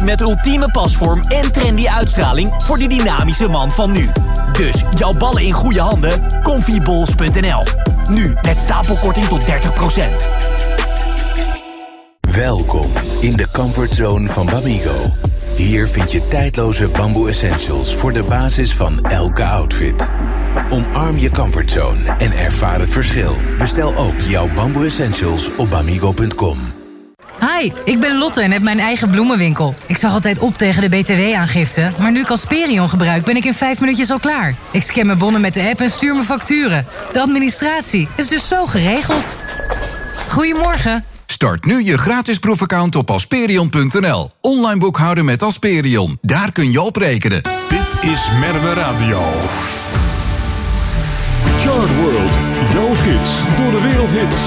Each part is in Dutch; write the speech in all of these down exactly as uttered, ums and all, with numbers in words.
met ultieme pasvorm en trendy uitstraling voor de dynamische man van nu. Dus jouw ballen in goede handen? Comfyballs punt n l. Nu met stapelkorting tot dertig procent. Welkom in de comfortzone van Bamigo. Hier vind je tijdloze bamboe essentials voor de basis van elke outfit. Omarm je comfortzone en ervaar het verschil. Bestel ook jouw bamboe essentials op bamigo punt com. Hi, ik ben Lotte en heb mijn eigen bloemenwinkel. Ik zag altijd op tegen de B T W-aangifte, maar nu ik Asperion gebruik ben ik in vijf minuutjes al klaar. Ik scan mijn bonnen met de app en stuur mijn facturen. De administratie is dus zo geregeld. Goedemorgen. Start nu je gratis proefaccount op asperion punt n l. Online boekhouden met Asperion. Daar kun je op rekenen. Dit is Merwe Radio. Chart World, jouw gids door de wereldhits.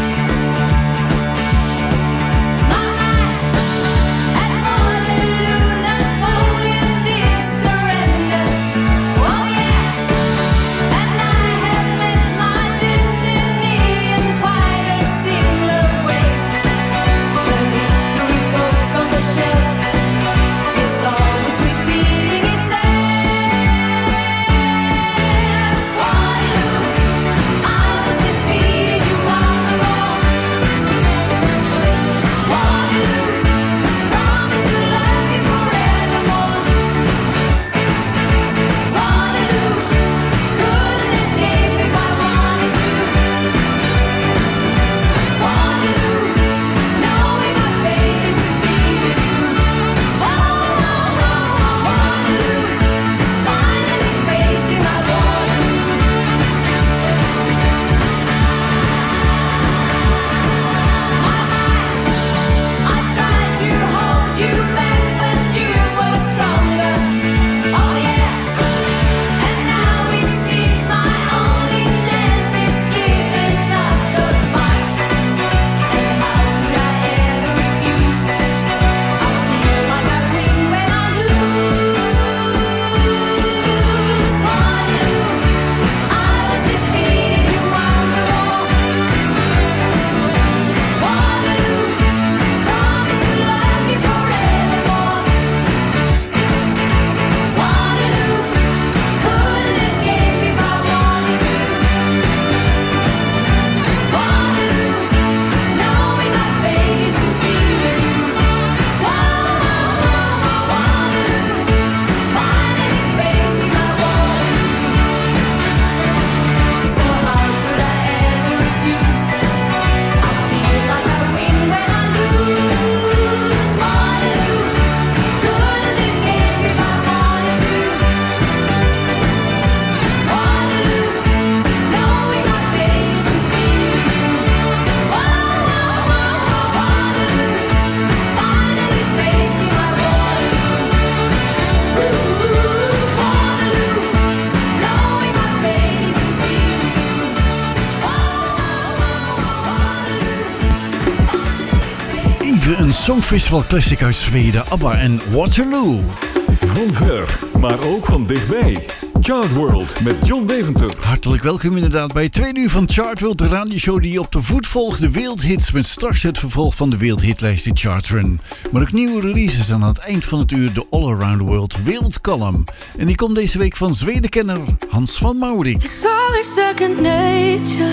Een Songfestival classic uit Zweden, ABBA en Waterloo. Van ver, maar ook van dichtbij. Chart World met John Deventer. Hartelijk welkom inderdaad bij het tweede uur van Chart World, de radioshow die op de voet volgt de wereldhits met straks het vervolg van de wereldhitlijst, de Chartrun. Maar ook nieuwe releases aan het eind van het uur de All Around the World wereldcolumn. En die komt deze week van Zwedenkenner Hans van Maurik. It's always second nature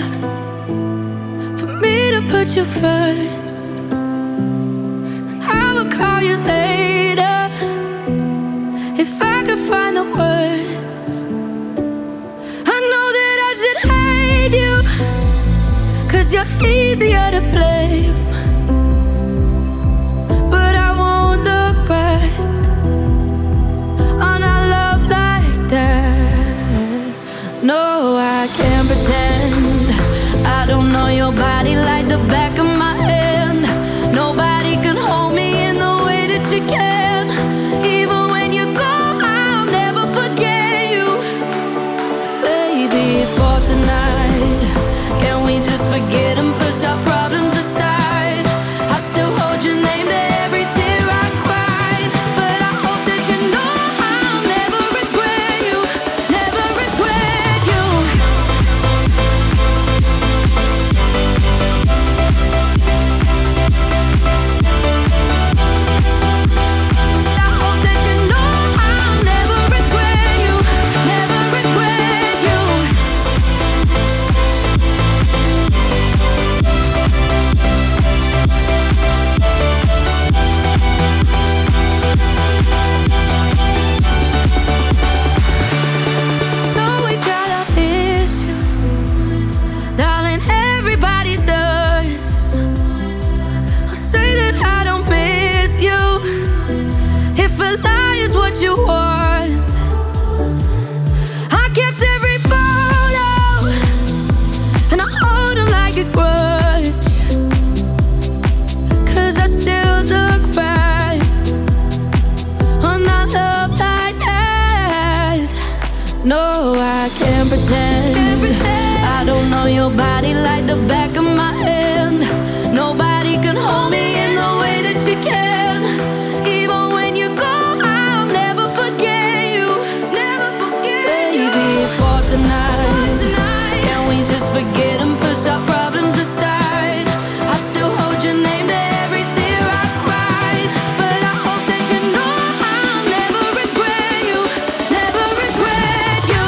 for me to put you first. I will call you later if I could find the words. I know that I should hate you, 'cause you're easier to blame. But I won't look back on our love like that. No, I can't pretend I don't know your body like the back of my hand. Nobody can hold me in the way that you can. Even when you go, I'll never forget you. Baby, for tonight, can we just forget and push our problems aside? I still hold your name to every tear I cried. But I hope that you know I'll never regret you. Never regret you. No, I can't pretend. Can't pretend. I don't know your body like the back of my hand. Nobody can hold me in the way that you can. Even when you go, I'll never forget you. Never forget Baby, you. Baby, for tonight, for tonight, can we just forget and push our problems aside? I still hold your name to every tear I cried. But I hope that you know I'll never regret you. Never regret you.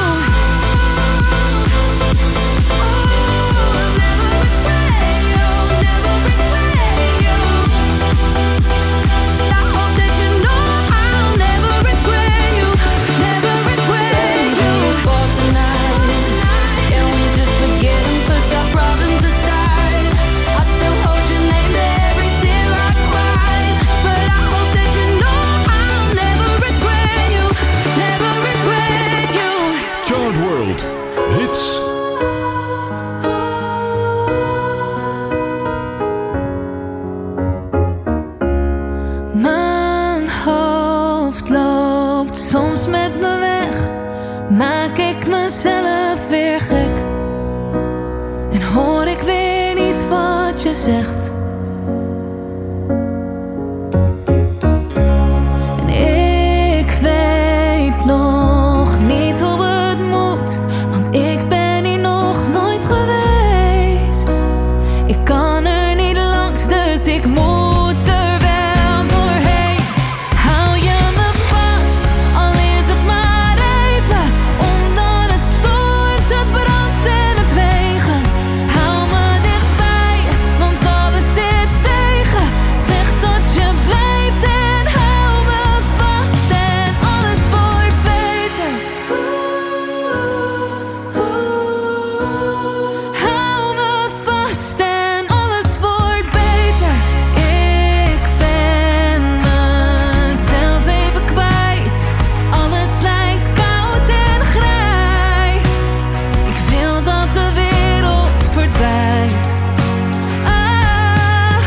Oh, I'll never regret you. Never regret you. I hope that you know I'll never regret you. Never regret you. For tonight, can we just forget and push our problems aside? I still hold your name to every tear I cried. But I hope that you know I'll never regret you. Never regret you. Chart World Hits. Mijn hoofd loopt soms met me weg. Maak ik mezelf weer gek. En hoor ik weer niet wat je zegt. En ik weet nog niet hoe het moet. Want ik ben hier nog nooit geweest. Ik kan er niet langs, dus ik moet er wel doorheen. Hou je me vast, al is het maar even. Omdat het stoort, het brandt en het regent. Hou me dichtbij, want alles zit tegen. Zeg dat je blijft en hou me vast en alles wordt beter. Hou me vast en alles wordt beter. Ik ben mezelf even kwijt. Alles lijkt koud en grijs. Ik wil dat de wereld verdwijnt. Ah,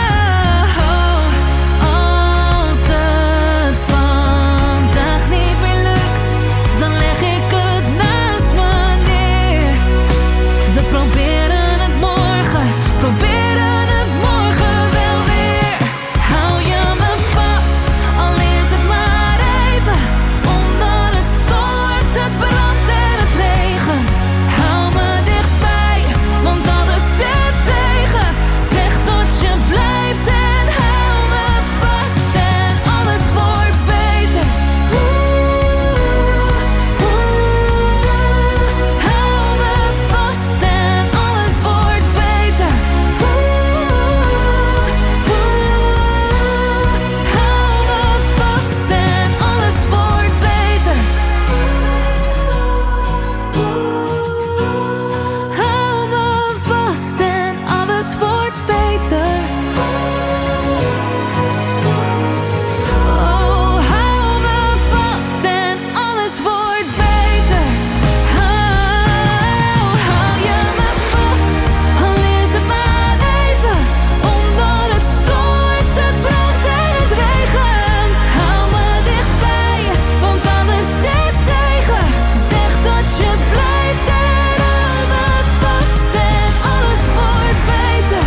als het vandaag niet meer lukt, dan leg ik het naast me neer. We proberen het morgen, proberen het morgen wel weer. Hou je me vast, al is het maar even. Omdat het stoort, het brandt en het regent. Hou me dichtbij, want alles zit tegen. Zeg dat je blijft en hou me vast en alles wordt beter. Hou me vast en alles wordt beter. Hou me vast en alles wordt beter. Hou me vast en alles wordt beter. Oh, hou me vast en alles wordt beter. Hou, hou je me vast, al is het maar even. Omdat het stoort, het brandt en het regent. Hou me dichtbij, want alles zit tegen. Zeg dat je blijft en hou me vast en alles wordt beter.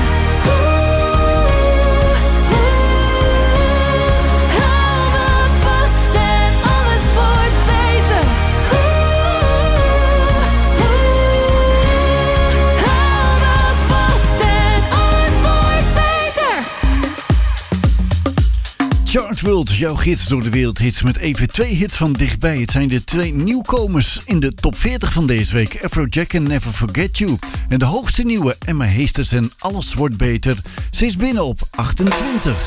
Hou me vast en alles wordt beter. Hou me vast en alles wordt beter. Chart World, jouw gids door de wereldhits met even twee hits van dichtbij. Het zijn de twee nieuwkomers in de top veertig van deze week. Afrojack en Never Forget You. En de hoogste nieuwe, Emma Heesters en Alles Wordt Beter. Ze is binnen op achtentwintig.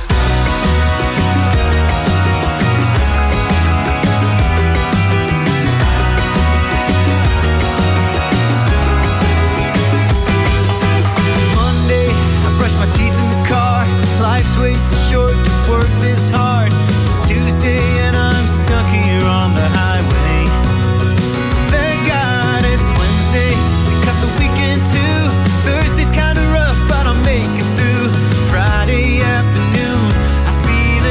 Monday, I brush my teeth in the car. Life's way too short to work this hard. It's Tuesday and I'm stuck here on the highway. Thank God it's Wednesday. We cut the weekend too. Thursday's kinda rough, but I'll make it through. Friday afternoon, I feel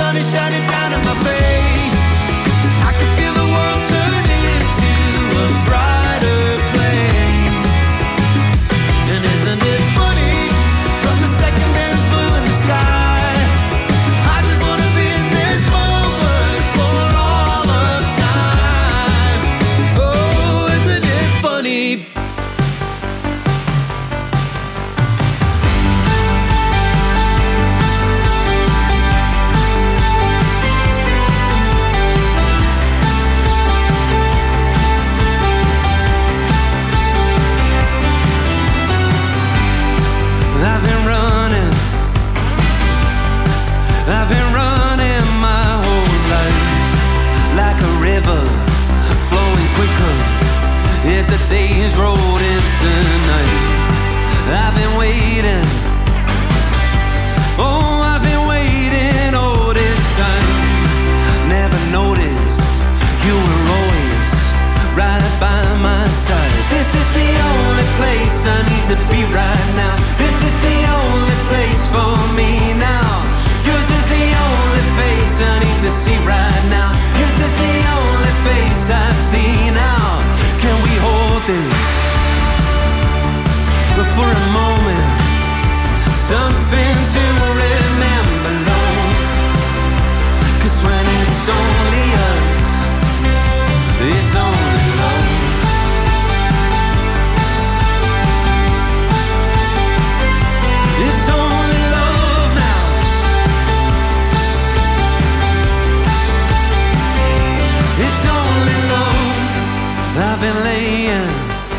sun is shining down in my face. I can feel the world turning into a brighter place. And isn't it funny, from the second there's blue in the sky, I just wanna be in this moment for all of time. Oh, isn't it funny? I've been running, I've been running my whole life, like a river, flowing quicker as the days rolled into nights. I've been waiting, oh, I've been waiting all this time. Never noticed you were always right by my side. This is the only place I need to be right now. This is the only place for me now. Yours is the only face I need to see right now. Yours is the only face I see now. Can we hold this but for a moment? Something to remember, Lord. 'Cause when it's only us, it's only love. It's only love now. It's only love. I've been laying,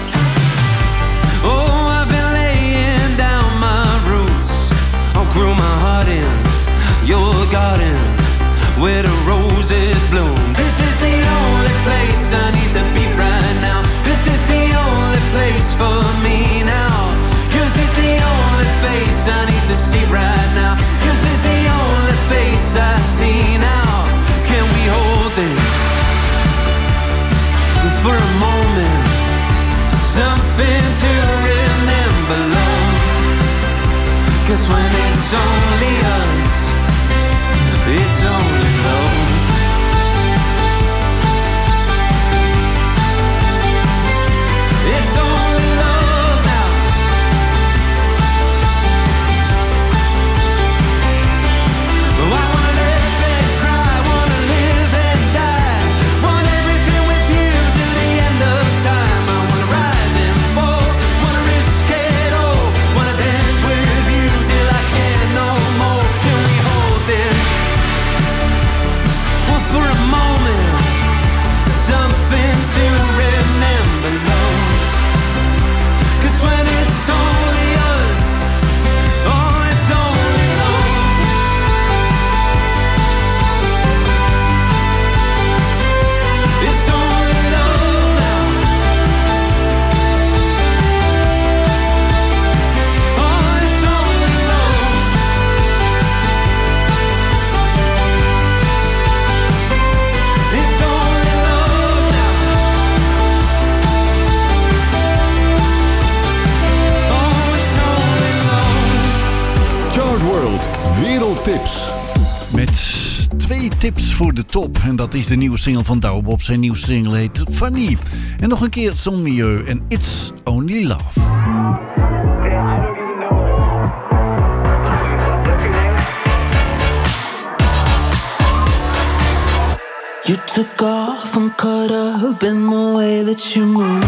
oh, I've been laying down my roots. I grew my heart in your garden where the roses bloom. This is the only place I need to be right now. This is the only place for me now. Yours is the only face I need to see right now. Yours is the only face I see now. Can we hold this for a moment? Something to remember, love. 'Cause when it's only us, it's only love. It's only love now. Oh, I wanna live and cry, wanna live and die, want everything with you to the end of time. I wanna rise and fall, wanna risk it all, wanna dance with you till I can't no more. Can we hold this? Well, for a moment, something to remember, love. 'Cause when it's only us, oh, it's only love. It's only love now. Oh, it's only love. It's only love now. Oh, it's only love. Chart World Wereldtips. Met twee tips voor de top. En dat is de nieuwe single van Douwe Bob. Zijn nieuwe single heet Fanny. En nog een keer Son Milieu en It's Only Love. You took off and caught up in the way that you move.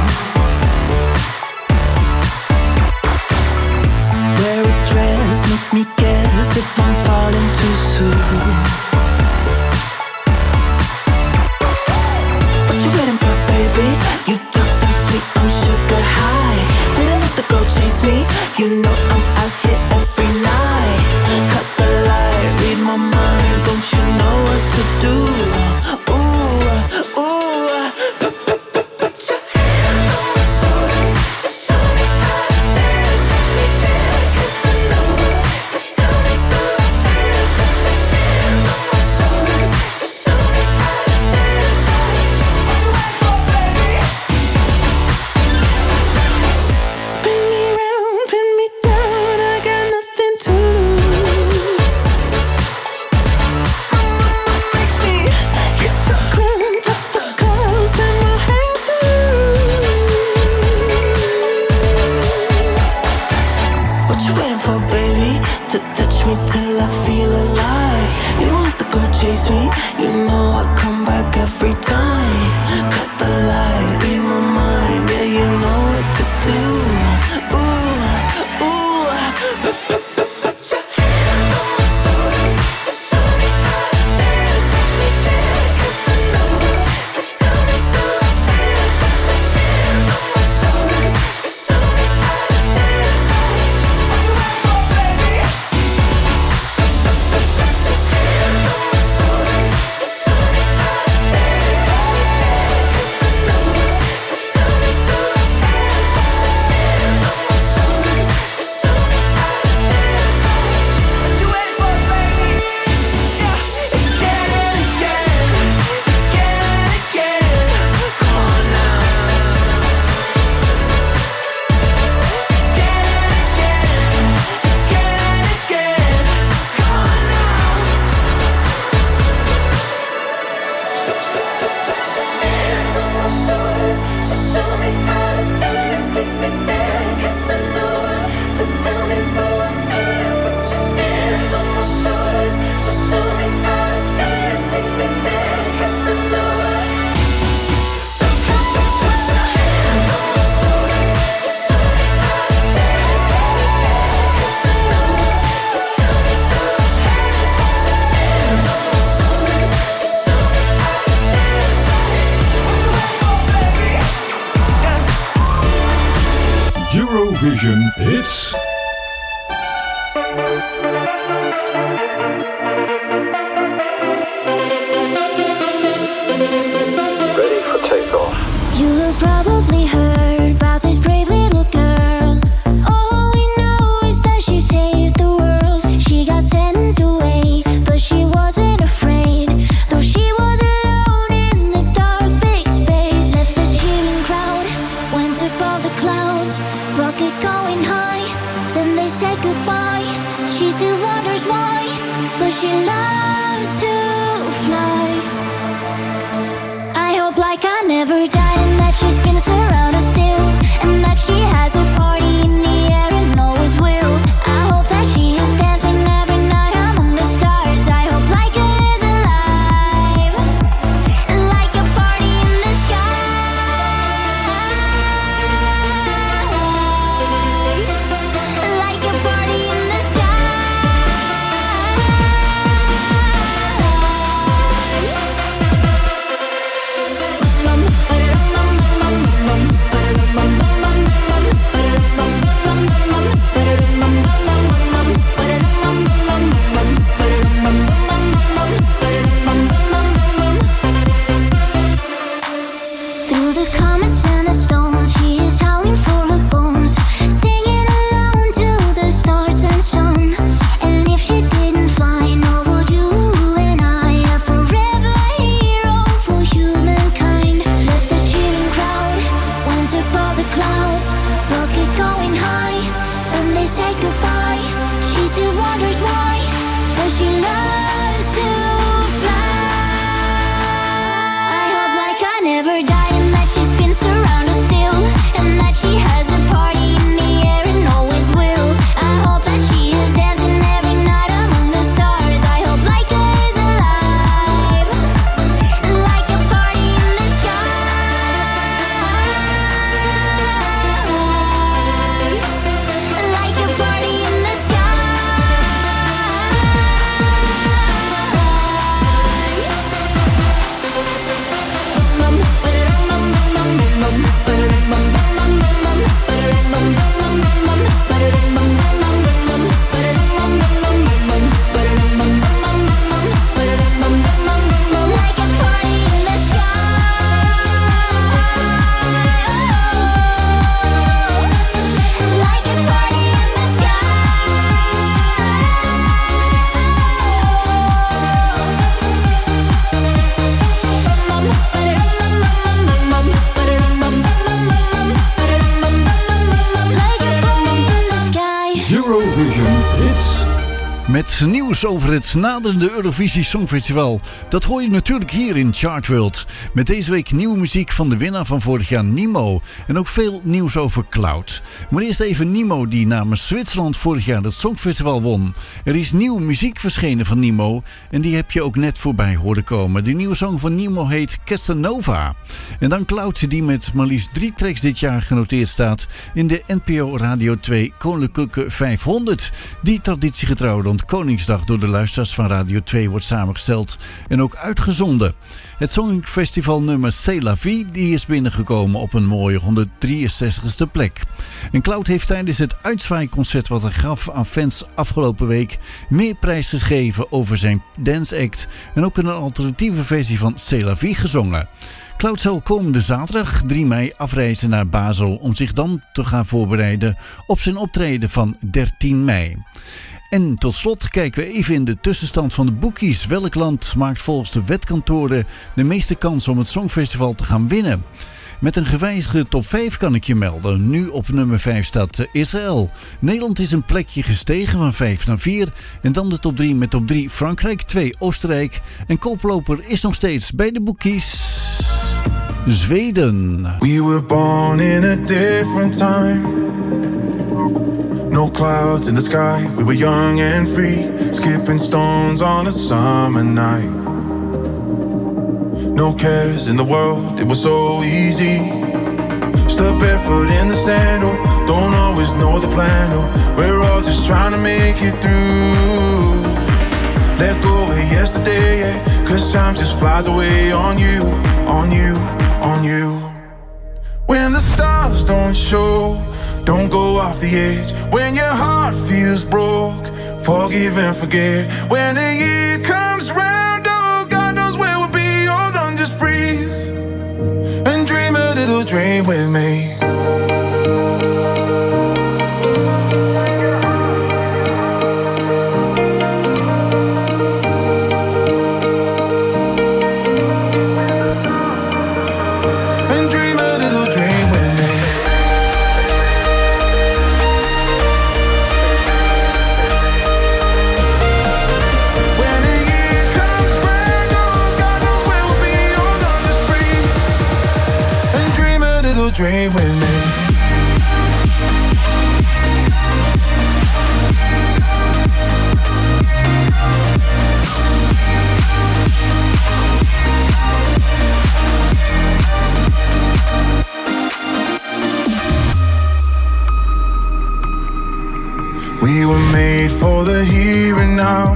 Wear a dress, make me guess if I'm falling too soon. What you waiting for, baby? You talk so sweet, I'm sugar high. Didn't have to go chase me, you know I'm out here every night. Cut the light, read my mind, don't you know what to do? Ooh, ooh, put, put, put, put your hands on my shoulders to show me how to dance. Let me dance, 'cause I know what to tell me through the hands. Put your hands chase me, you know I come back every time. Cut the light, read my mind, yeah, you know what to do. Ooh, ooh, put, put, put, put your hands on my shoulders to show me how to dance. Let me dance, cause I know to tell me who I am. Put your hands on my shoulders to show me how to dance. What you waiting for, baby? Put, put, put, put your hands on my shoulders to show me how to dance. Let me dance, cause I know to tell me who I am. Put your hands on my shoulders to show me how to dance. What you waiting for, baby? Yeah, again and again, again and again. Come on now. Again and again, again and again. Come on now. Put your hands on my shoulders to show me how to dance. Take me there, 'cause I know how to tell me who I am. Put your hands on my shoulders to show me how to dance. Take me there, 'cause I know how. Put your hands on my shoulders to show me how to dance. Take me there, 'cause I know how to tell me who I am. Put your hands on my shoulders to show me how to dance. What you waiting for, baby? Yeah. Eurovision Hits. You have probably heard about this brave little girl. All we know is that she saved the world. She got sent away, but she wasn't afraid. Though she was alone in the dark big space. Left the cheering crowd, went above the clouds. Rocket going high, then they said goodbye. She still wonders why, but she loves to fly. I hope like I never died and that she's been surrounded still, and that she has a party in the air and always will. I hope that she is dancing every night among the stars. I hope like it is alive, like a party in the sky, like a party in the sky. Through the comets and the stones, she is howling for her bones, singing alone to the stars and sun. And if she didn't fly, nor would you and I, a forever hero for humankind. Left the cheering crowd, went above the clouds, rocket going high, and they said goodbye. She still wonders why, but she loves to fly. I hope like I never died and that she's been surrounded still, and that she has a party in the air and always will. I hope that she is dancing every night among the stars. I hope like it is alive, like a party in the sky, like a party in the sky. Het nieuws over het naderende Eurovisie Songfestival, dat hoor je natuurlijk hier in Chartworld. Met deze week nieuwe muziek van de winnaar van vorig jaar, Nemo. En ook veel nieuws over Cloud. Maar eerst even Nemo, die namens Zwitserland vorig jaar het Songfestival won. Er is nieuwe muziek verschenen van Nemo en die heb je ook net voorbij horen komen. De nieuwe song van Nemo heet Casanova. En dan Cloud, die met maar liefst drie tracks dit jaar genoteerd staat in de N P O Radio twee Koninklijke vijfhonderd. Die traditiegetrouw rond Koningsdag door de luisteraars van Radio twee wordt samengesteld en ook uitgezonden. Het Songfestival nummer C'est la vie die is binnengekomen op een mooie honderddrieënzestigste plek. En Cloud heeft tijdens het uitzwaaiconcert wat hij gaf aan fans afgelopen week meer prijs gegeven over zijn dance act en ook een alternatieve versie van C'est la vie gezongen. Cloud zal komende zaterdag drie mei afreizen naar Basel om zich dan te gaan voorbereiden op zijn optreden van dertien mei. En tot slot kijken we even in de tussenstand van de bookies. Welk land maakt volgens de wetkantoren de meeste kans om het Songfestival te gaan winnen? Met een gewijzigde top vijf kan ik je melden. Nu op nummer vijf staat Israël. Nederland is een plekje gestegen van vijf naar vier. En dan de top drie met top drie Frankrijk, twee Oostenrijk. En koploper is nog steeds bij de bookies Zweden. We were born in a different time. No clouds in the sky. We were young and free. Skipping stones on a summer night. No cares in the world, it was so easy. Step barefoot in the sandal. Don't always know the plan, no. We're all just trying to make it through. Let go of yesterday, yeah. Cause time just flies away on you, on you, on you. When the stars don't show, don't go off the edge. When your heart feels broke, forgive and forget. When the year comes round, oh, God knows where we'll be. Hold on, just breathe and dream a little dream with me. Dream with me. We were made for the here and now.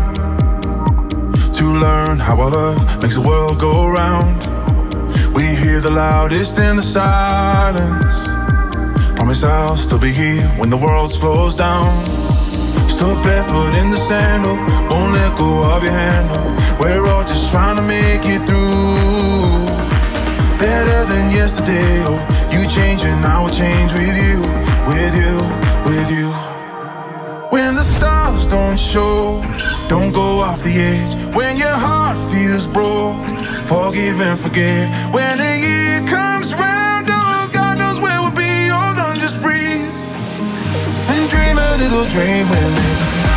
To learn how our love makes the world go round. We hear the loudest in the silence. Promise I'll still be here when the world slows down. Still barefoot in the sandal, won't let go of your handle. We're all just trying to make it through. Better than yesterday, oh, you change and I will change with you, with you, with you. When the stars don't show, don't go off the edge. When your heart feels broke, forgive and forget. When the year comes round, oh, God knows where we'll be. Hold on, just breathe and dream a little dream with me.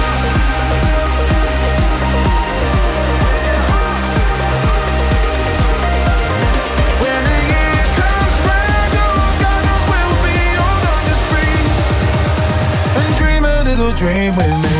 When the year comes round, oh, God knows where we'll be. Hold on, just breathe and dream a little dream with me.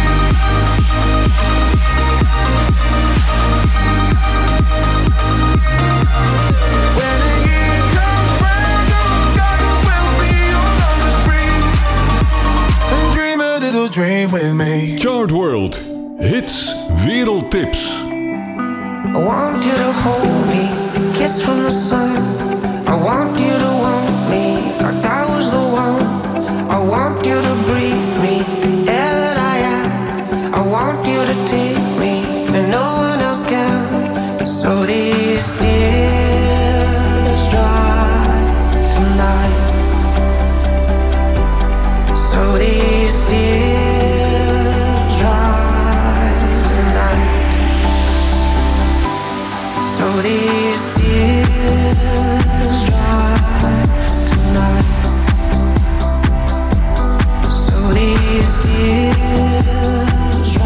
Dream with me. Chart World. Hits Wereldtips. I want you to hold me, kiss from the sun. I want you to want me, like I was the one. I want you to breathe me, air that I am. I want you to take me, and no one else can. So these tears dry tonight. So these tears So these tears dry tonight. So these tears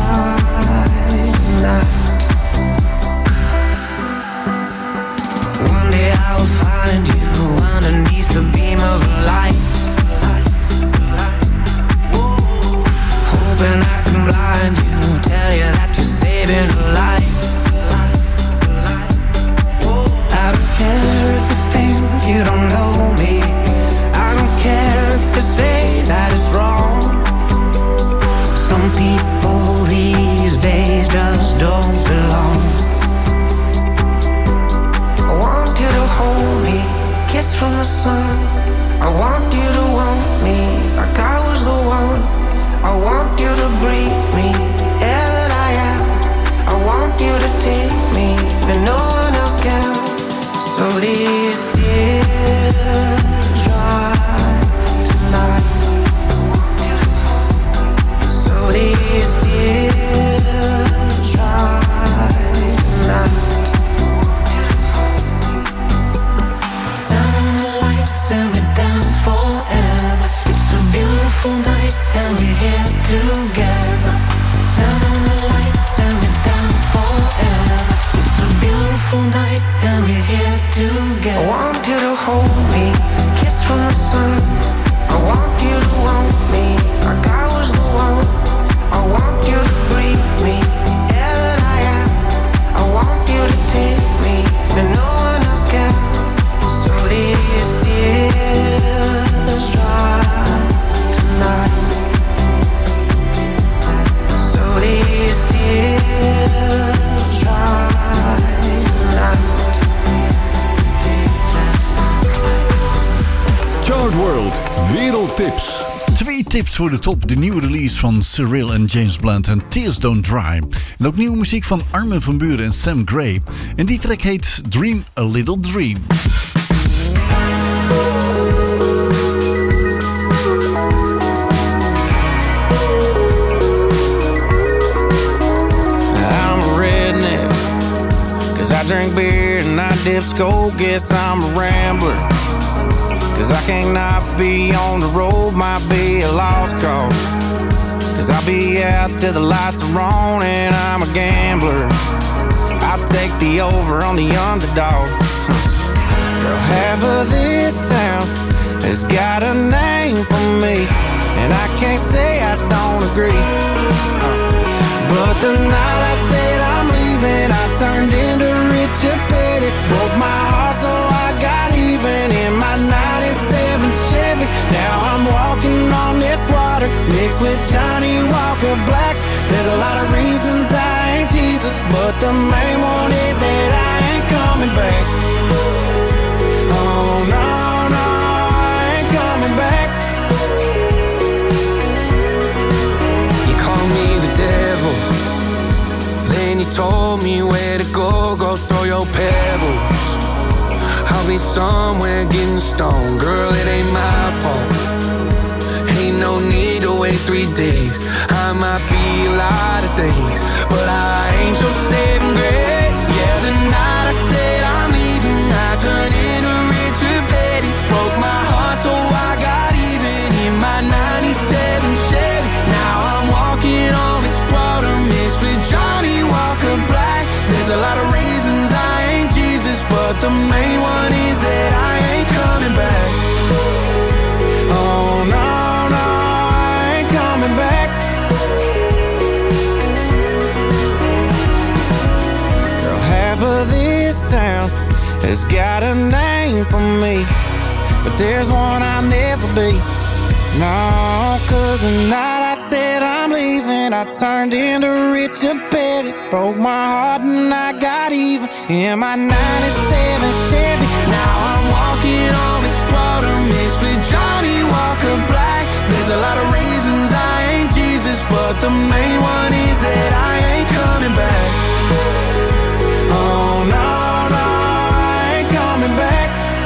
beautiful night and we're here together. I want you to hold me, kiss from the sun. I want you to want me like I was the one. I want you to breathe me, the air that I am. I want you to take me when no one else can. So these tears dry tonight. So these tears dry tonight. Chart World Wereldtips. Twee tips voor de top. De nieuwe release van Cyril en James Blunt en Tears Don't Dry. En ook nieuwe muziek van Armin van Buuren en Sam Gray. En die track heet Dream a Little Dream. I'm a redneck, cause I drink beer and I dip skull. Guess I'm a rambler, cause I can't not be on the road, might be a lost cause. Cause I'll be out till the lights are on and I'm a gambler. I'll take the over on the underdog. Girl, half of this town has got a name for me, and I can't say I don't agree. But the night I said I'm leaving, I turned into Richard Petty. Broke my heart so I got even in my ninety-seven Chevy. Now I'm walking on this water mixed with Johnny Walker Black. There's a lot of reasons I ain't Jesus, but the main one is that I ain't coming back. Oh no, no, I ain't coming back. You call me the devil, then you told me where to go, go throw your pebbles. I'll be somewhere getting stoned, girl, it ain't my fault. Ain't no need to wait three days. I might be a lot of things, but I ain't your saving grace. Yeah, the night I said I'm leaving, I turned into Richard Petty. Broke my heart so I got even in my ninety-seven Chevy. Now I'm walking on this water mixed with Johnny Walker Black. There's a lot of reasons I ain't Jesus, but the main one is that I ain't coming back. Oh no, no, I ain't coming back. Girl, half of this town has got a name for me, but there's one I'll never be. No, cause the night I said I'm leaving, I turned into Richard Petty. Broke my heart and I got even in my ninety-seven Chevy. Now I'm walking on this water mixed with Johnny Walker Black. There's a lot of reasons I ain't Jesus, but the main one is that I ain't coming back. Oh no, no, I ain't coming back.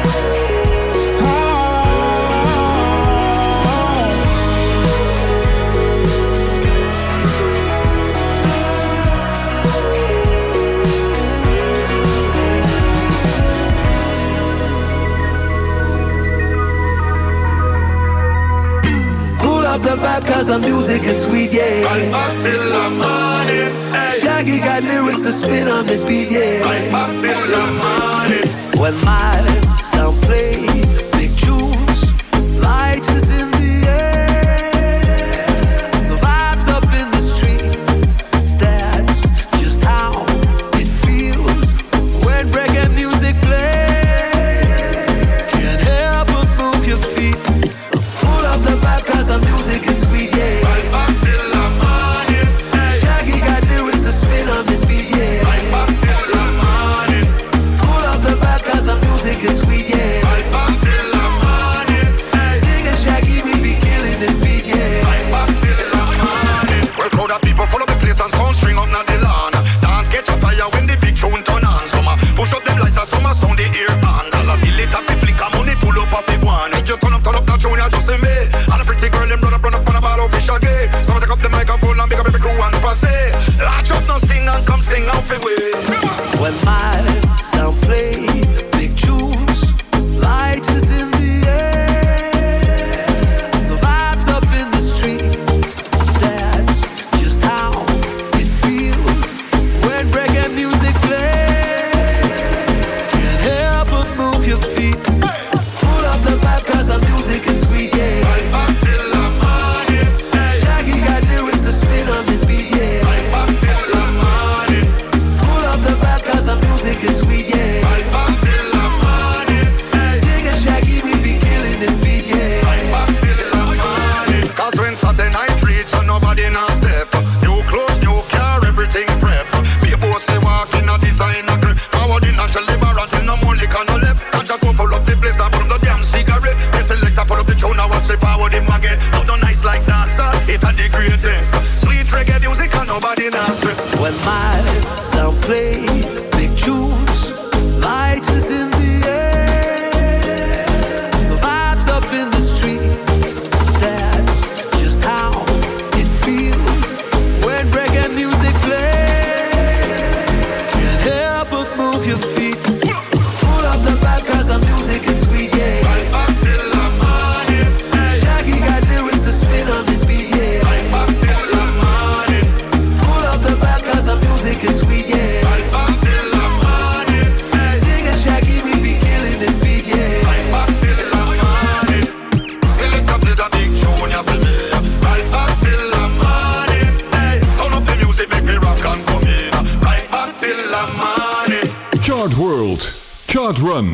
Up the vibe cause the music is sweet, yeah. Right back till the morning, hey. Shaggy got lyrics to spin on the speed, yeah. Right back till the morning. When my sound play big tunes, light is in the air. The vibes up in the street, that's just how it feels when reggae music plays. Can't help but move your feet. Pull up the vibe cause the music is sweet, yeah. Right back till the morning, hey. Shaggy got lyrics to spin on this beat, yeah. Right back till the morning. Pull up the vibe cause the music is sweet, yeah. Right back till the morning, hey. Sting and Shaggy, we be killing this beat, yeah. Right back till the morning. Well, crowd of people follow the place and sound string up now the lawn. Dance catch a fire when the big tune turn on. Some a push up them lighters, some a sound the ear on. All of the little flicker money pull up off the one. If you turn up, turn up that tune, you just see me. And a pretty girl, them run up, run up on a ball of fish again. Some take up the microphone and big up every crew and passe. Large up, no sting and come sing out for way. When my sound play big tunes, light is in the air. The vibes up in the street, that's just how it feels when reggae music plays. when my sound play big tunes, light is in the air, the vibes up in the street. That's just how it feels when reggae music plays. Can't help but move your feet. Pull up the vibe 'cause the music is sweet, yeah. Right back till the morning. Hey. Shaggy got lyrics to spin on this beat, yeah. Right back till the morning. Pull up the vibe 'cause the music is sweet, yeah. Right back till the morning. Hey. Sting and Shaggy, we be killing this beat, yeah. Right back till the morning. Select up with a big tune, you feel me? Right back till the morning. Hey, turn up the music, make me rock and come in. Right back till the morning. Chart World. Chart Run.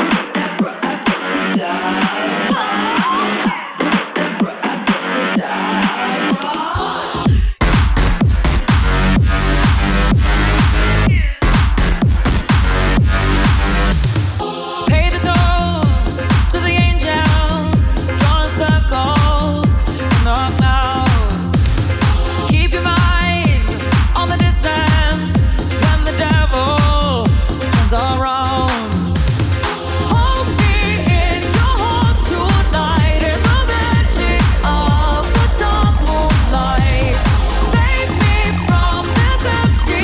Pay the toll to the angels, drawing circles in the clouds. Keep your mind on the distance when the devil turns around. Hold me in your heart tonight in the magic of the dark moonlight. Save me from this empty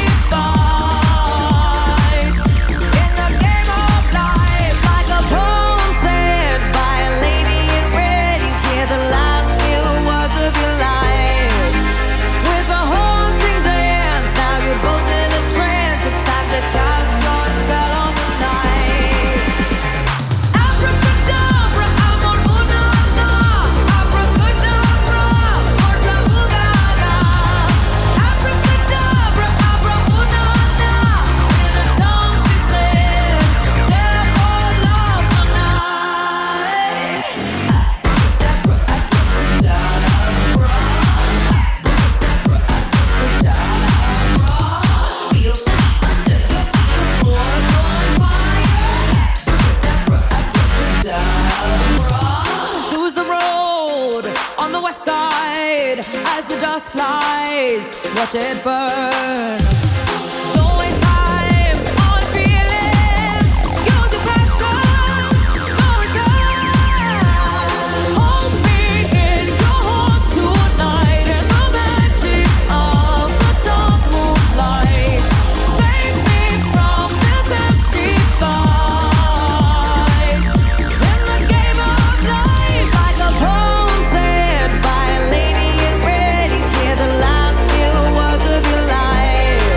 fight. In the game of life, like a poem said by a lady in red, you hear the last few words of your life. With a haunting dance, now you're both in a trance. It's time to cast your spell on the night. Abracadabra, I'm on ooh-na-na. Abracadabra, order ooh-ga-ga. Abracadabra, abra ooh-na-na. In a tongue she said, therefore love tonight. Abracadabra, abracadabra. Feel under your feet, the floor is on fire. Abracadabra, abracadabra. Choose the road on the west side as the dust flies. Watch it burn. Don't waste time on feeling. Use your passion. No return. Hold me in your heart tonight in the magic of the dark moonlight. Save me from this empty fight. In the game of life, like a poem said by a lady in red, you hear the last few words of your life.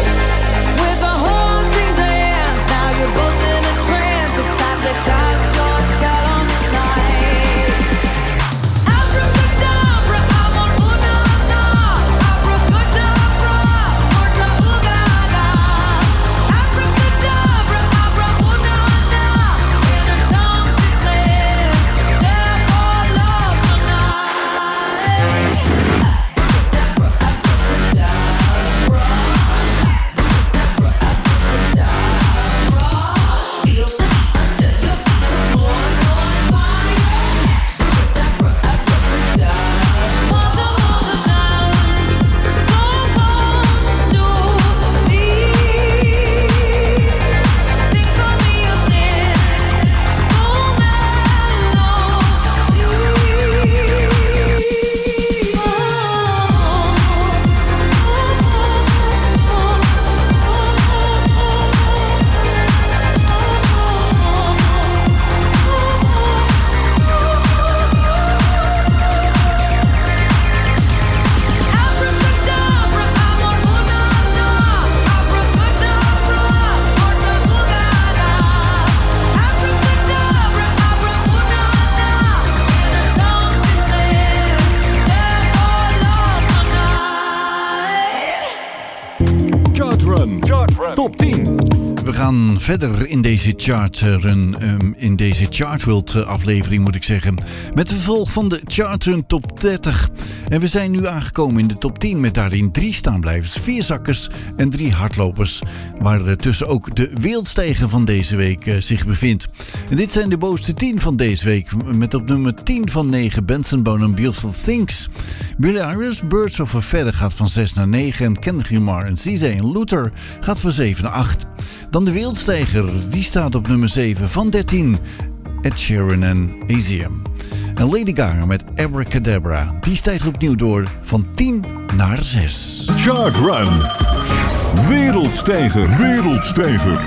gaan verder in deze chartrun, um, in deze Chartworld uh, aflevering moet ik zeggen, met de vervolg van de Chartrun Top dertig. En we zijn nu aangekomen in de top tien met daarin drie staanblijvers, vier zakkers en drie hardlopers, waar uh, tussen ook de wereldstijger van deze week uh, zich bevindt. En dit zijn de bovenste tien van deze week, met op nummer tien van negen Benson Boone Beautiful Things. Billie Eilish, Birds of a Feather gaat van zes naar negen en Kendrick Lamar en C Z en Luther gaat van zeven naar acht. Dan de wereldstijger, die staat op nummer zeven van dertien, Ed Sheeran en Asium. En Lady Gaga met Abracadabra, die stijgt opnieuw door van tien naar zes. Chartrun, wereldstijger, wereldstijger.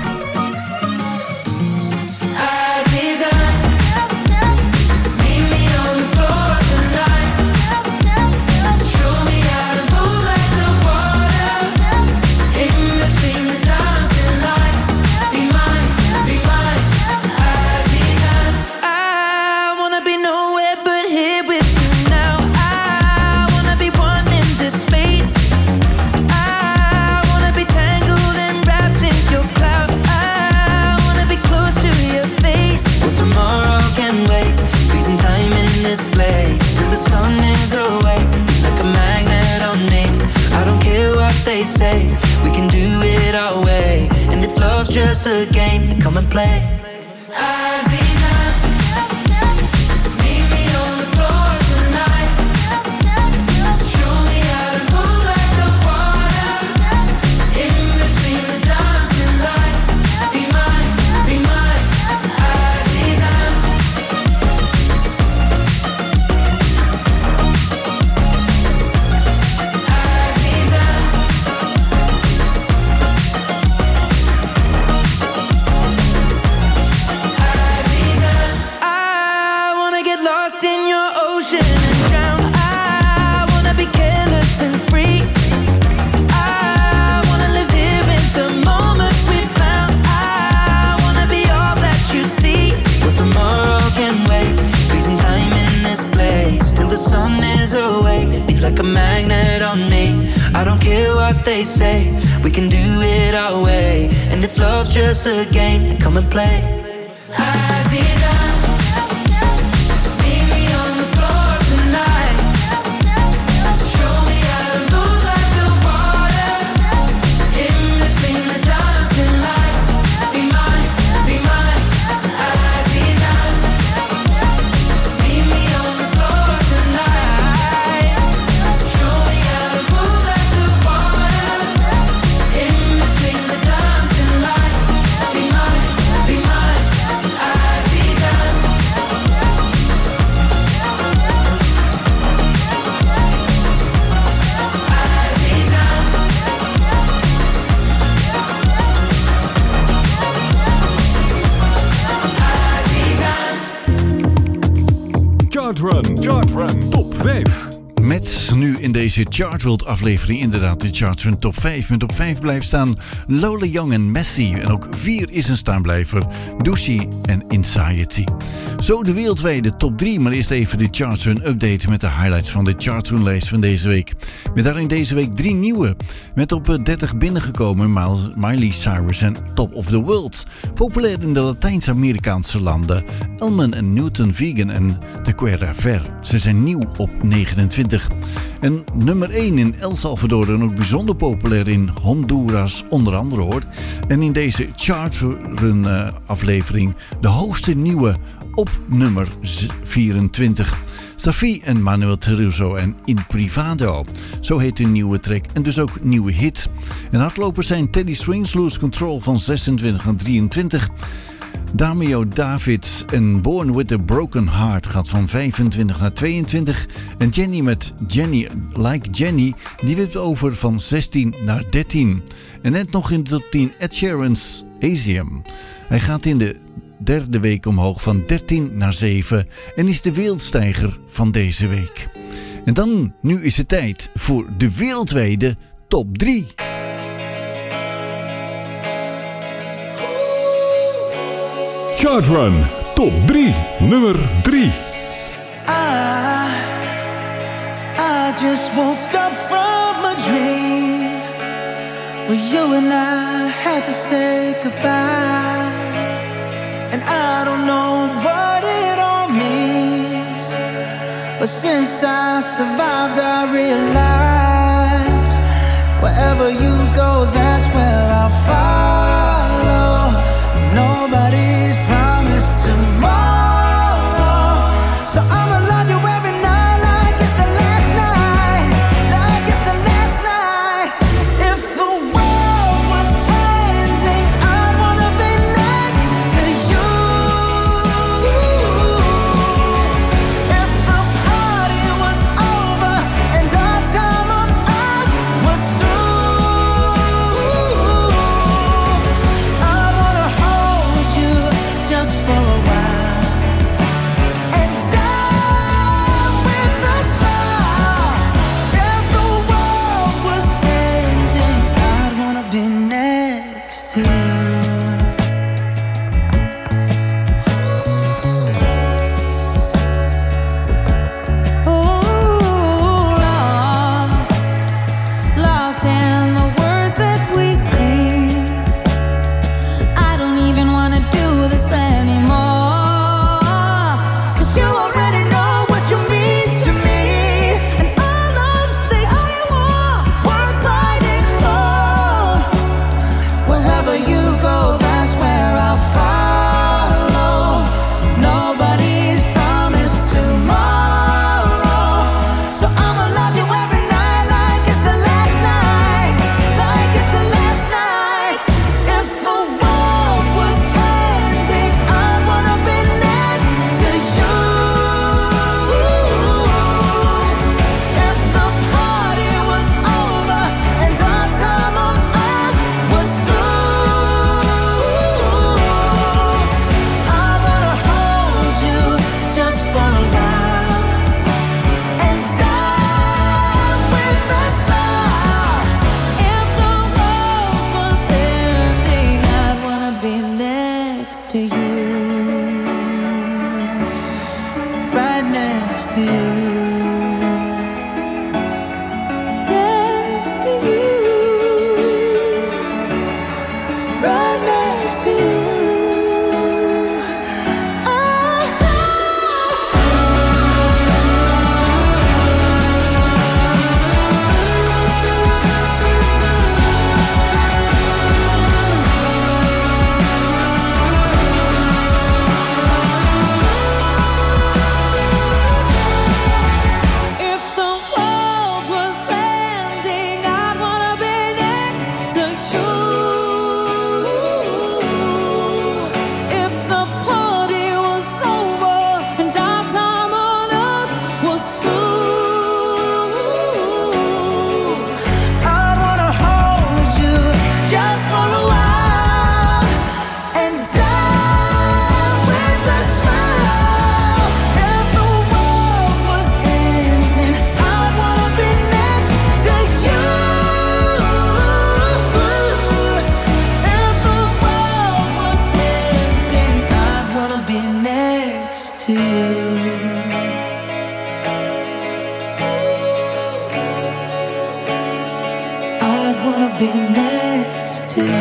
Say we can do it our way, and if love's just a game, then come and play. They say we can do it our way, and if love's just a game, then come and play. Chartrun, Chartrun, top vijf. Met nu in deze Chartworld aflevering inderdaad de Chartrun top vijf. Met op vijf blijft staan Lola Young en Messi. En ook vier is een staanblijver, Douchy en Anxiety. Zo de wereldwijde top drie, maar eerst even de Chartrun update met de highlights van de Chartrun lijst van deze week. Met daarin deze week drie nieuwe. Met op dertig binnengekomen Miley Cyrus en Top of the World. Populair in de Latijns-Amerikaanse landen. Elman en Newton Vegan en Tequera Ver. Ze zijn nieuw op negenentwintig. En nummer één in El Salvador en ook bijzonder populair in Honduras onder andere hoor. En in deze Chartrun uh, aflevering de hoogste nieuwe op nummer vierentwintig. Safi en Manuel Turizo en In Privado. Zo heet de nieuwe track en dus ook nieuwe hit. En hardlopers zijn Teddy Swings Lose Control van zesentwintig naar drieëntwintig. Damio David en Born with a Broken Heart gaat van vijfentwintig naar tweeëntwintig. En Jenny met Jenny Like Jenny, die wipt over van zestien naar dertien. En net nog in de top tien Ed Sheeran's Asium. Hij gaat in de derde week omhoog van dertien naar zeven en is de wereldstijger van deze week. En dan, nu is het tijd voor de wereldwijde top drie. Chartrun, top drie, nummer drie. I, I just woke up from a dream. Well, you and I had to say goodbye, and I don't know what it all means, but since I survived I realized wherever you go, that's where I'll follow. Nobody's promised tomorrow, so I'ma love you every night like it's the last night, like it's the last night. If the world was ending, I'd wanna be next to you. If the party was over and our time on earth was through, I'd wanna hold you just for a while and die with a smile. If the world was ending, I'd wanna be next to you. Ooh, lost, lost in the words that we scream. I don't even wanna do this anymore, 'cause you already know what you mean to me, and our love's the only war worth fighting for. Wherever you go, that's where I'll follow. Nobody's promised tomorrow, so I'ma love you every night like it's the last night, like it's the last night. If the world was ending, I'd wanna be next to you. If the party was over and our time on earth was through, I'd wanna hold you just for a while and die with a smile. If the world was ending, I'd wanna be next to you, right next to you, next to you, right next to you. If the world was ending, I'd wanna be next to you. If the party was over and our time on earth was through, I'd wanna hold you just for a while and die with a smile. If the world was ending, I'd wanna be next to you. If the world was ending, I'd wanna be next to you. I'd wanna be next to you.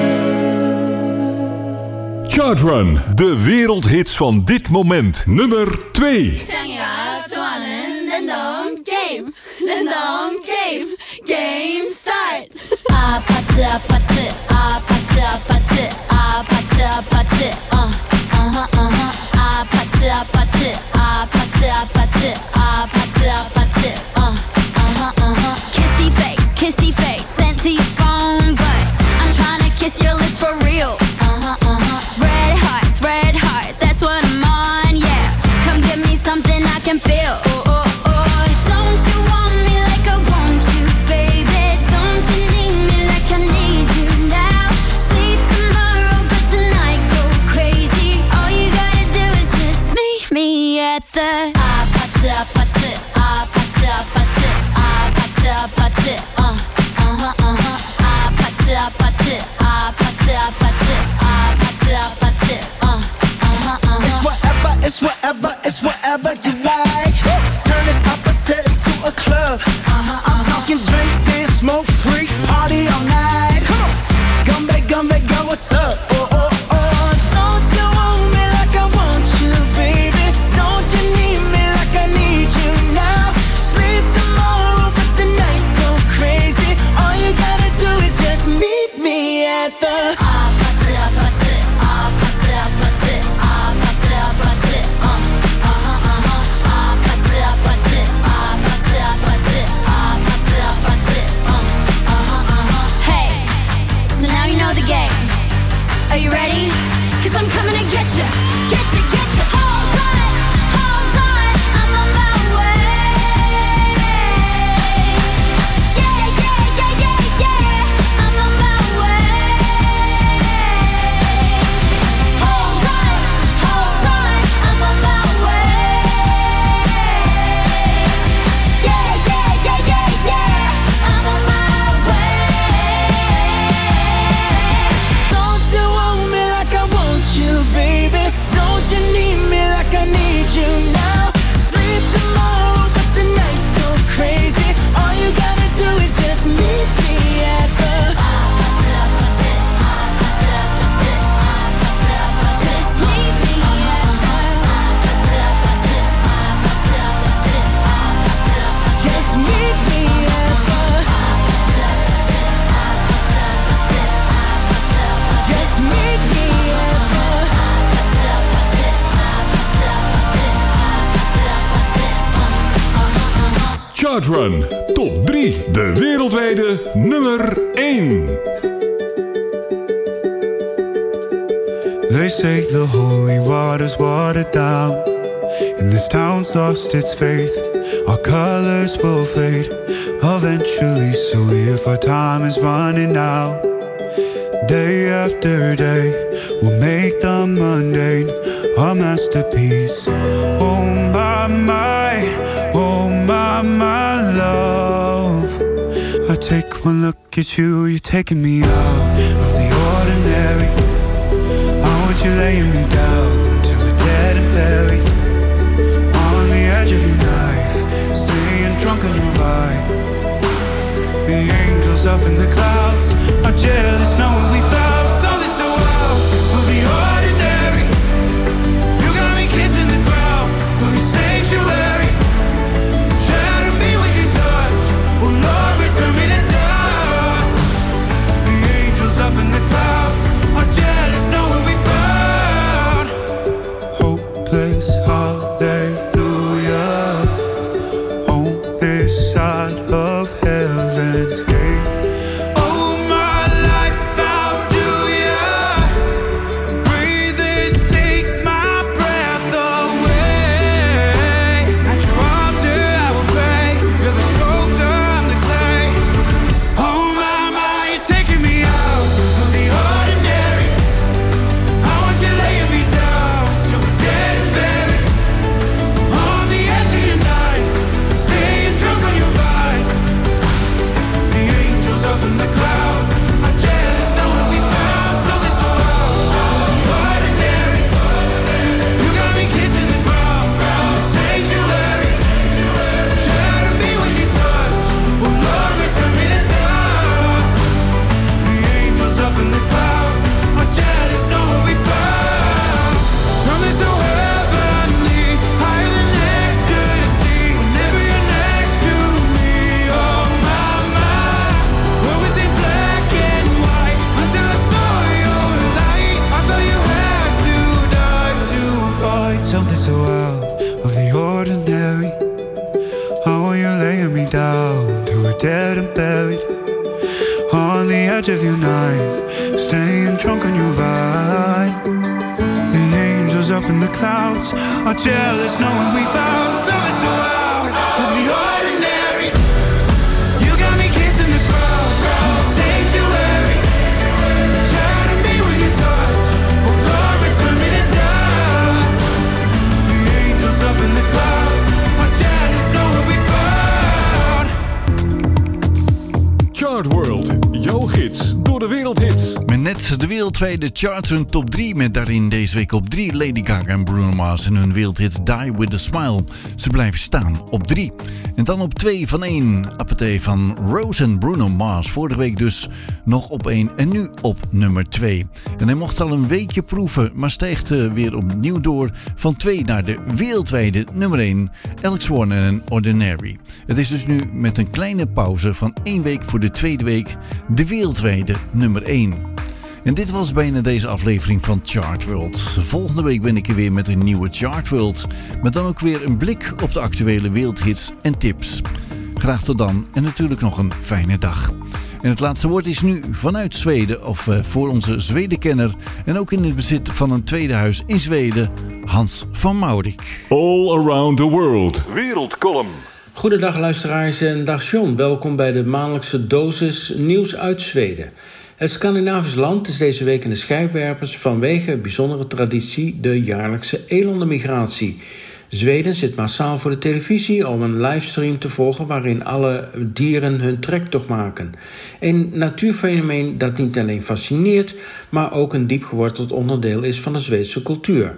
Chartrun, de wereldhits van dit moment. Nummer twee. 장이가 좋아하는 랜덤 게임, 랜덤 게임, 게임 스타트. 아파트 아파트 아파트 아파트 아파트 아파트 어 어허 어허 아파트 아파트 아파트 아파트 아파트 아파트 어 어허 어허 kissy face kissy face sent to your phone, but I'm trying to kiss your lips for real. Uh-huh uh-huh red hearts red hearts, that's what I'm on, yeah. Come give me something I can feel. Oh, oh, oh. Don't you want me like I want you, baby? Don't you need me like I need you now? Sleep tomorrow, but tonight go crazy. ready? Cause I'm coming to get you, get you, get you. Hold on, hold on, I'm on my way. Yeah, yeah, yeah, yeah, yeah, I'm on my way. Hold on, hold on, I'm on my way. Yeah, yeah, yeah, yeah, yeah, I'm on my way. Don't you want me like I want you, baby? Don't you need me like I need you now? Sleep tomorrow, but tonight go crazy. All you gotta do is just meet me at the just meet me at the just meet me at the just meet me at Chart Run, top drie, de wereldwijde nummer één. They say the holy water's watered down, and this town's lost its faith. Our colors will fade eventually, so if our time is running out, day after day, we'll make the mundane a masterpiece. Oh my, my, oh my, my love. I take one look at you, you're taking me out of the ordinary. I want you laying me down till we're dead and buried. On the edge of your knife, staying drunk on your vibe. The angels up in the clouds are jealous knowing we found something so out of the ordinary. You got me kissing the ground of your sanctuary. Shatter me with your touch, oh Lord, return me to dust. The angels up in the clouds are jealous knowing we found hopeless hallelujah on this side of heaven's gate. Oh my life, how do ya breathe and take my breath away? At your altar I will pray. You're the sculptor, I'm the clay. Oh my, my, you're taking me out of the ordinary. I want you laying me down till we're dead and buried. On the edge of your knife, staying drunk on your vine. The angels up in the clouds are jealous knowing we found something so out of the ordinary. You got me kissing the ground, the sanctuary. Shatter me with your touch, oh Lord, return me to dust. The angels up in the clouds are jealous knowing we found something so heavenly, higher than ecstasy. Whenever you're next to me, oh my, my. What was it black and white until I saw your light? I thought you had to die to fight something so out of the ordinary. Oh, you're laying me down till we're dead and buried. On the edge of your knife, staying drunk on your vine. The angels up in the clouds are jealous knowing we found something so out of the ordinary. You got me kissing the ground, the sanctuary. Shatter me with your touch, oh Lord, return me to dust. The angels up in the clouds are jealous knowing we found. Chart World, jouw gids door de wereldhits. Met net de wereldwijde Chartsun top drie met daarin deze week op drie Lady Gaga en Bruno Mars en hun wereldhit Die With A Smile. Ze blijven staan op drie. En dan op twee van één Appetee van Rose en Bruno Mars. Vorige week dus nog op één en nu op nummer twee. En hij mocht al een weekje proeven, maar stijgt weer opnieuw door van twee naar de wereldwijde nummer één. Alex Warren en Ordinary. Het is dus nu met een kleine pauze van één week voor de tweede week de wereldwijde nummer één. En dit was bijna deze aflevering van Chart World. Volgende week ben ik er weer met een nieuwe Chart World. Met dan ook weer een blik op de actuele wereldhits en tips. Graag tot dan en natuurlijk nog een fijne dag. En het laatste woord is nu vanuit Zweden, of uh, voor onze Zwedenkenner en ook in het bezit van een tweede huis in Zweden, Hans van Maurik. All Around the World. Wereldkolom. Goedendag luisteraars en dag John. Welkom bij de maandelijkse dosis nieuws uit Zweden. Het Scandinavisch land is deze week in de schijnwerpers vanwege een bijzondere traditie, de jaarlijkse elandenmigratie. Zweden zit massaal voor de televisie om een livestream te volgen waarin alle dieren hun trektocht maken. Een natuurfenomeen dat niet alleen fascineert, maar ook een diep geworteld onderdeel is van de Zweedse cultuur.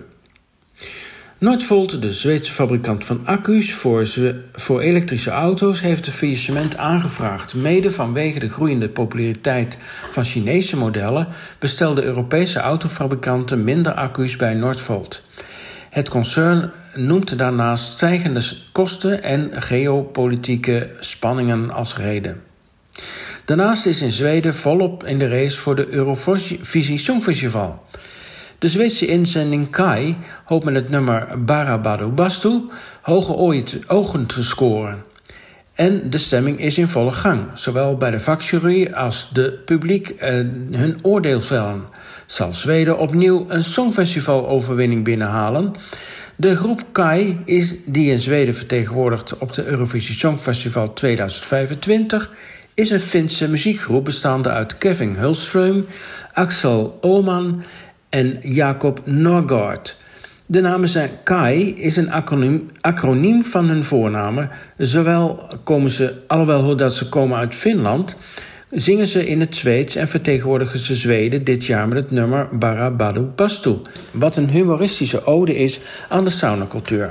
Northvolt, de Zweedse fabrikant van accu's voor, voor elektrische auto's, heeft het faillissement aangevraagd. Mede vanwege de groeiende populariteit van Chinese modellen bestelden Europese autofabrikanten minder accu's bij Northvolt. Het concern noemt daarnaast stijgende kosten en geopolitieke spanningen als reden. Daarnaast is in Zweden volop in de race voor de Eurovisie Songfestival. De Zweedse inzending Kai hoopt met het nummer Barabado Bastu hoge ogen te scoren. En de stemming is in volle gang. Zowel bij de vakjury als de publiek eh, hun oordeel vellen. Zal Zweden opnieuw een songfestival-overwinning binnenhalen? De groep Kai, is, die in Zweden vertegenwoordigt op de Eurovisie Songfestival tweeduizend vijfentwintig... is een Finse muziekgroep bestaande uit Kevin Hultström, Axel Åhman en Jacob Norgaard. De namen zijn Kai is een acroniem, acroniem van hun voornamen. Zowel komen ze, alhoewel dat ze komen uit Finland, zingen ze in het Zweeds en vertegenwoordigen ze Zweden dit jaar met het nummer Barabado Bastu, wat een humoristische ode is aan de saunacultuur.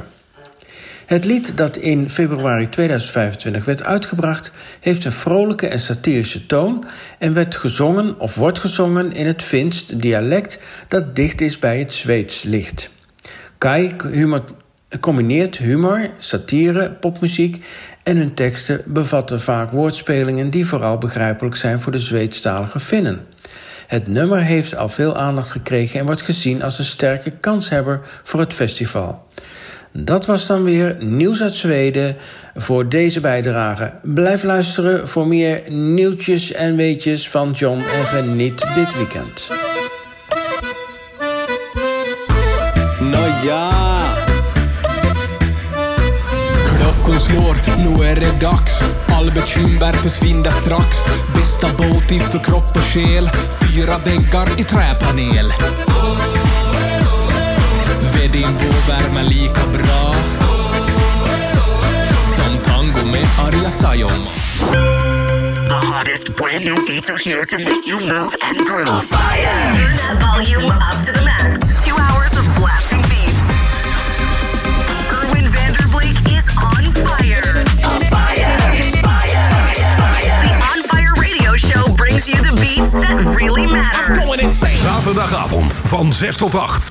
Het lied dat in februari tweeduizend vijfentwintig werd uitgebracht heeft een vrolijke en satirische toon en werd gezongen of wordt gezongen in het Fins dialect dat dicht is bij het Zweeds ligt. Kai humor, combineert humor, satire, popmuziek en hun teksten bevatten vaak woordspelingen die vooral begrijpelijk zijn voor de Zweedstalige Finnen. Het nummer heeft al veel aandacht gekregen en wordt gezien als een sterke kanshebber voor het festival. Dat was dan weer nieuws uit Zweden voor deze bijdrage. Blijf luisteren voor meer nieuwtjes en weetjes van John en geniet dit weekend. Nou ja. Klockan slår, nu är det dags. All bekymmer försvinner strax. Bästa båt för kropp och själ. Fyra väggar i träpanel. Vedinvå värmer lika bra som tango med Arja Saijonmaa. The hottest brand new beats are here to make you move and groove. On fire! Turn that volume up to the max. Two hours of blasting beats. Erwin Vanderbleek is on fire. On fire! Fire! Fire! The On Fire radio show brings you the beats that really matter. Zaterdagavond van zes tot acht.